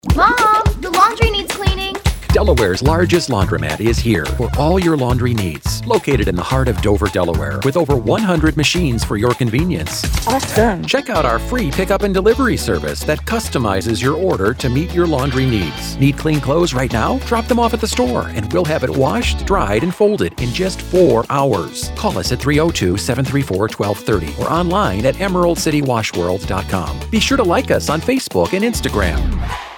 Mom, the laundry needs cleaning. Delaware's largest laundromat is here for all your laundry needs. Located in the heart of Dover, Delaware, with over 100 machines for your convenience. Awesome. Check out our free pickup and delivery service that customizes your order to meet your laundry needs. Need clean clothes right now? Drop them off at the store and we'll have it washed, dried, and folded in just 4 hours. Call us at 302-734-1230 or online at emeraldcitywashworld.com. Be sure to like us on Facebook and Instagram.